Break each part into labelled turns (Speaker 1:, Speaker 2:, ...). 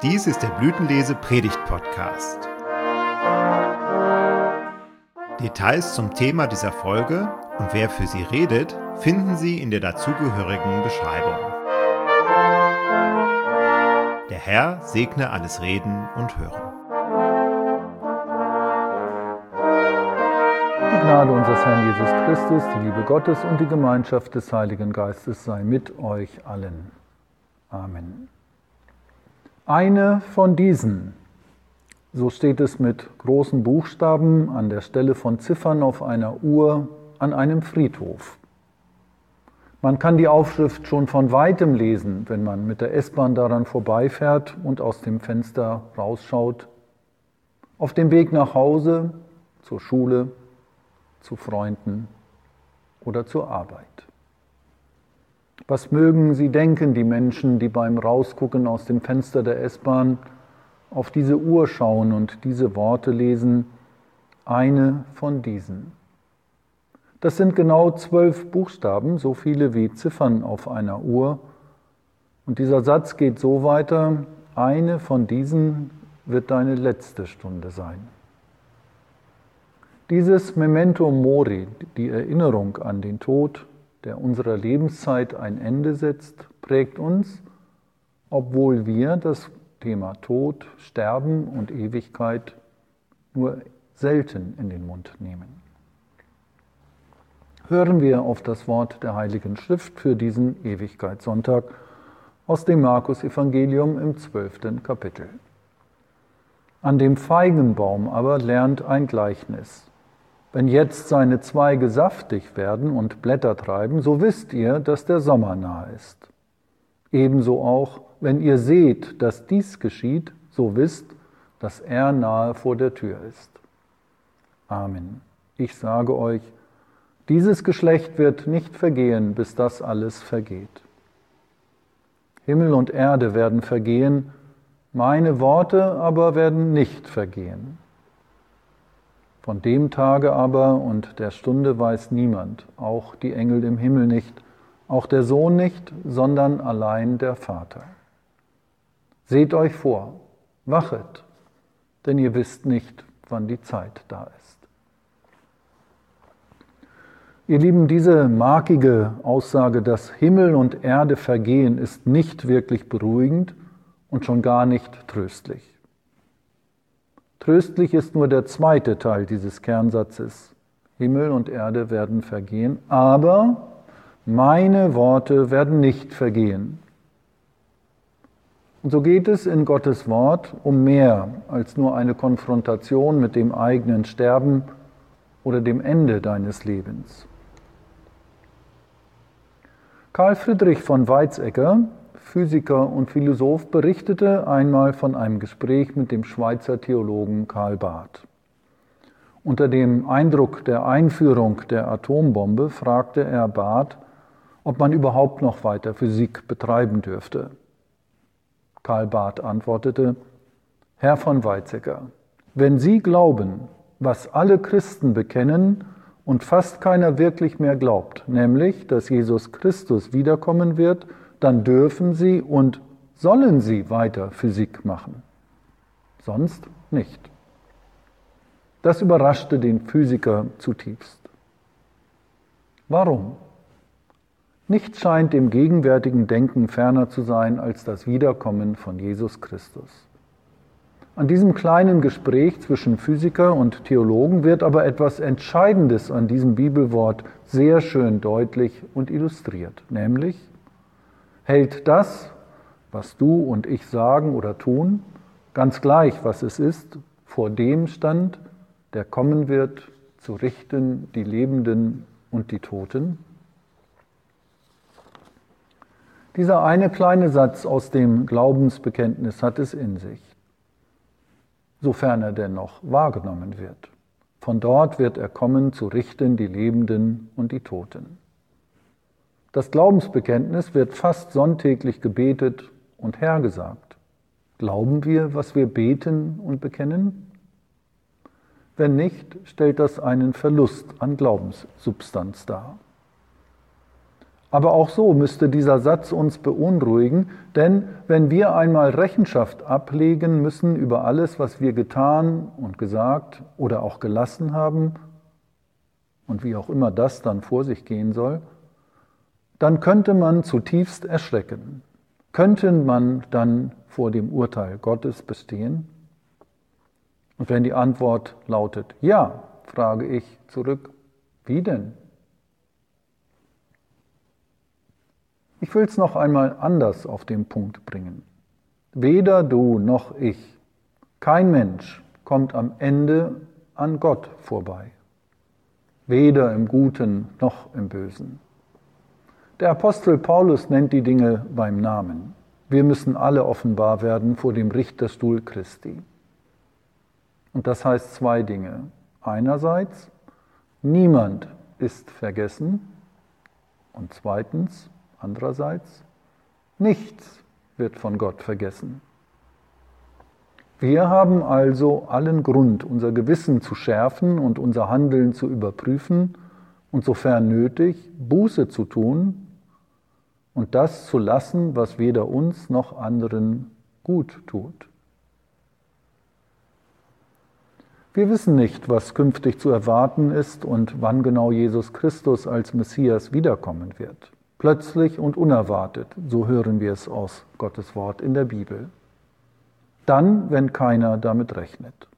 Speaker 1: Dies ist der Blütenlese-Predigt-Podcast. Details zum Thema dieser Folge und wer für sie redet, finden Sie in der dazugehörigen Beschreibung. Der Herr segne alles Reden und Hören.
Speaker 2: Die Gnade unseres Herrn Jesus Christus, die Liebe Gottes und die Gemeinschaft des Heiligen Geistes sei mit euch allen. Amen. Eine von diesen, so steht es mit großen Buchstaben an der Stelle von Ziffern auf einer Uhr an einem Friedhof. Man kann die Aufschrift schon von weitem lesen, wenn man mit der S-Bahn daran vorbeifährt und aus dem Fenster rausschaut. Auf dem Weg nach Hause, zur Schule, zu Freunden oder zur Arbeit. Was mögen Sie denken, die Menschen, die beim Rausgucken aus dem Fenster der S-Bahn auf diese Uhr schauen und diese Worte lesen, eine von diesen. Das sind genau 12 Buchstaben, so viele wie Ziffern auf einer Uhr. Und dieser Satz geht so weiter, eine von diesen wird deine letzte Stunde sein. Dieses Memento Mori, die Erinnerung an den Tod, der unserer Lebenszeit ein Ende setzt, prägt uns, obwohl wir das Thema Tod, Sterben und Ewigkeit nur selten in den Mund nehmen. Hören wir auf das Wort der Heiligen Schrift für diesen Ewigkeitssonntag aus dem Markus-Evangelium im 12. Kapitel. An dem Feigenbaum aber lernt ein Gleichnis. Wenn jetzt seine Zweige saftig werden und Blätter treiben, so wisst ihr, dass der Sommer nahe ist. Ebenso auch, wenn ihr seht, dass dies geschieht, so wisst, dass er nahe vor der Tür ist. Amen. Ich sage euch, dieses Geschlecht wird nicht vergehen, bis das alles vergeht. Himmel und Erde werden vergehen, meine Worte aber werden nicht vergehen. Von dem Tage aber und der Stunde weiß niemand, auch die Engel im Himmel nicht, auch der Sohn nicht, sondern allein der Vater. Seht euch vor, wachet, denn ihr wisst nicht, wann die Zeit da ist. Ihr Lieben, diese markige Aussage, dass Himmel und Erde vergehen, ist nicht wirklich beruhigend und schon gar nicht tröstlich. Tröstlich ist nur der zweite Teil dieses Kernsatzes. Himmel und Erde werden vergehen, aber meine Worte werden nicht vergehen. Und so geht es in Gottes Wort um mehr als nur eine Konfrontation mit dem eigenen Sterben oder dem Ende deines Lebens. Karl Friedrich von Weizsäcker, Physiker und Philosoph, berichtete einmal von einem Gespräch mit dem Schweizer Theologen Karl Barth. Unter dem Eindruck der Einführung der Atombombe fragte er Barth, ob man überhaupt noch weiter Physik betreiben dürfte. Karl Barth antwortete: Herr von Weizsäcker, wenn Sie glauben, was alle Christen bekennen und fast keiner wirklich mehr glaubt, nämlich, dass Jesus Christus wiederkommen wird, dann dürfen Sie und sollen Sie weiter Physik machen. Sonst nicht. Das überraschte den Physiker zutiefst. Warum? Nichts scheint dem gegenwärtigen Denken ferner zu sein als das Wiederkommen von Jesus Christus. An diesem kleinen Gespräch zwischen Physiker und Theologen wird aber etwas Entscheidendes an diesem Bibelwort sehr schön deutlich und illustriert, nämlich: Hält das, was du und ich sagen oder tun, ganz gleich, was es ist, vor dem stand, der kommen wird, zu richten die Lebenden und die Toten? Dieser eine kleine Satz aus dem Glaubensbekenntnis hat es in sich, sofern er denn noch wahrgenommen wird. Von dort wird er kommen, zu richten die Lebenden und die Toten. Das Glaubensbekenntnis wird fast sonntäglich gebetet und hergesagt. Glauben wir, was wir beten und bekennen? Wenn nicht, stellt das einen Verlust an Glaubenssubstanz dar. Aber auch so müsste dieser Satz uns beunruhigen, denn wenn wir einmal Rechenschaft ablegen müssen über alles, was wir getan und gesagt oder auch gelassen haben, und wie auch immer das dann vor sich gehen soll, dann könnte man zutiefst erschrecken. Könnte man dann vor dem Urteil Gottes bestehen? Und wenn die Antwort lautet ja, frage ich zurück, wie denn? Ich will es noch einmal anders auf den Punkt bringen. Weder du noch ich, kein Mensch kommt am Ende an Gott vorbei. Weder im Guten noch im Bösen. Der Apostel Paulus nennt die Dinge beim Namen. Wir müssen alle offenbar werden vor dem Richterstuhl Christi. Und das heißt zwei Dinge. Einerseits, niemand ist vergessen. Und zweitens, andererseits, nichts wird von Gott vergessen. Wir haben also allen Grund, unser Gewissen zu schärfen und unser Handeln zu überprüfen und sofern nötig, Buße zu tun und das zu lassen, was weder uns noch anderen gut tut. Wir wissen nicht, was künftig zu erwarten ist und wann genau Jesus Christus als Messias wiederkommen wird. Plötzlich und unerwartet, so hören wir es aus Gottes Wort in der Bibel. Dann, wenn keiner damit rechnet.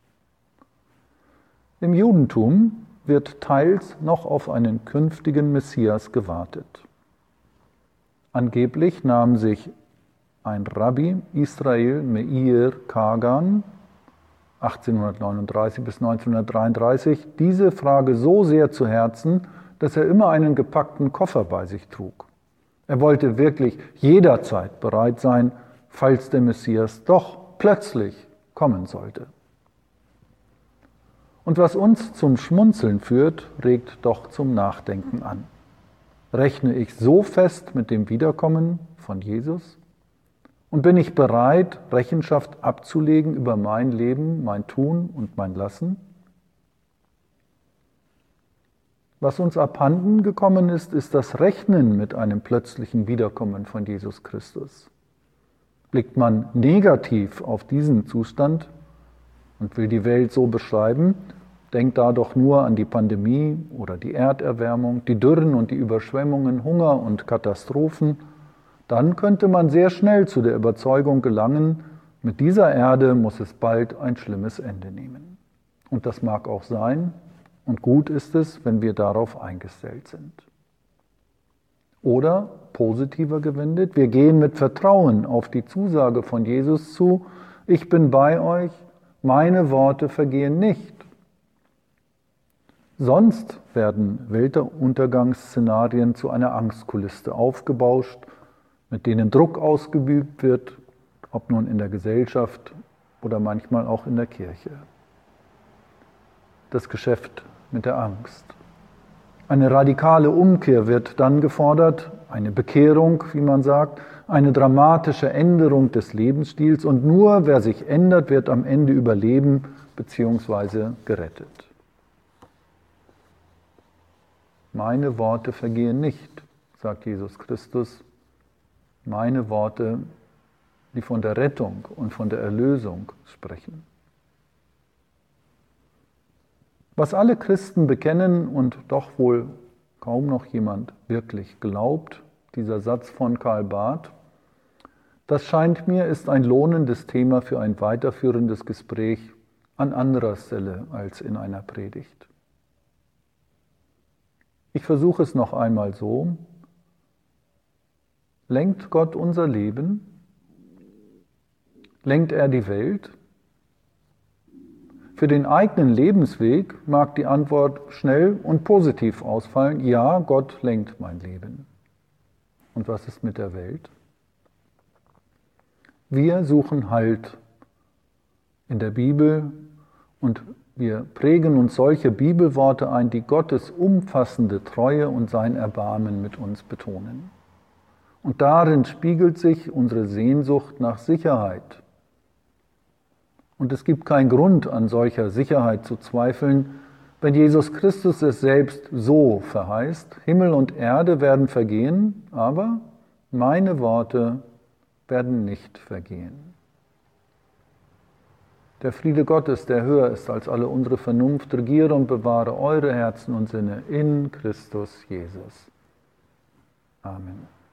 Speaker 2: Im Judentum wird teils noch auf einen künftigen Messias gewartet. Angeblich nahm sich ein Rabbi, Israel Meir Kagan, 1839 bis 1933, diese Frage so sehr zu Herzen, dass er immer einen gepackten Koffer bei sich trug. Er wollte wirklich jederzeit bereit sein, falls der Messias doch plötzlich kommen sollte. Und was uns zum Schmunzeln führt, regt doch zum Nachdenken an. Rechne ich so fest mit dem Wiederkommen von Jesus? Und bin ich bereit, Rechenschaft abzulegen über mein Leben, mein Tun und mein Lassen? Was uns abhanden gekommen ist, ist das Rechnen mit einem plötzlichen Wiederkommen von Jesus Christus. Blickt man negativ auf diesen Zustand und will die Welt so beschreiben, denkt da doch nur an die Pandemie oder die Erderwärmung, die Dürren und die Überschwemmungen, Hunger und Katastrophen, dann könnte man sehr schnell zu der Überzeugung gelangen, mit dieser Erde muss es bald ein schlimmes Ende nehmen. Und das mag auch sein, und gut ist es, wenn wir darauf eingestellt sind. Oder, positiver gewendet, wir gehen mit Vertrauen auf die Zusage von Jesus zu, ich bin bei euch, meine Worte vergehen nicht. Sonst werden Weltuntergangsszenarien zu einer Angstkulisse aufgebauscht, mit denen Druck ausgeübt wird, ob nun in der Gesellschaft oder manchmal auch in der Kirche. Das Geschäft mit der Angst. Eine radikale Umkehr wird dann gefordert, eine Bekehrung, wie man sagt, eine dramatische Änderung des Lebensstils und nur wer sich ändert, wird am Ende überleben bzw. gerettet. Meine Worte vergehen nicht, sagt Jesus Christus. Meine Worte, die von der Rettung und von der Erlösung sprechen. Was alle Christen bekennen und doch wohl kaum noch jemand wirklich glaubt, dieser Satz von Karl Barth, das scheint mir, ist ein lohnendes Thema für ein weiterführendes Gespräch an anderer Stelle als in einer Predigt. Ich versuche es noch einmal so. Lenkt Gott unser Leben? Lenkt er die Welt? Für den eigenen Lebensweg mag die Antwort schnell und positiv ausfallen. Ja, Gott lenkt mein Leben. Und was ist mit der Welt? Wir suchen Halt in der Bibel und wir prägen uns solche Bibelworte ein, die Gottes umfassende Treue und sein Erbarmen mit uns betonen. Und darin spiegelt sich unsere Sehnsucht nach Sicherheit. Und es gibt keinen Grund, an solcher Sicherheit zu zweifeln, wenn Jesus Christus es selbst so verheißt: Himmel und Erde werden vergehen, aber meine Worte werden nicht vergehen. Der Friede Gottes, der höher ist als alle unsere Vernunft, regiere und bewahre eure Herzen und Sinne in Christus Jesus. Amen.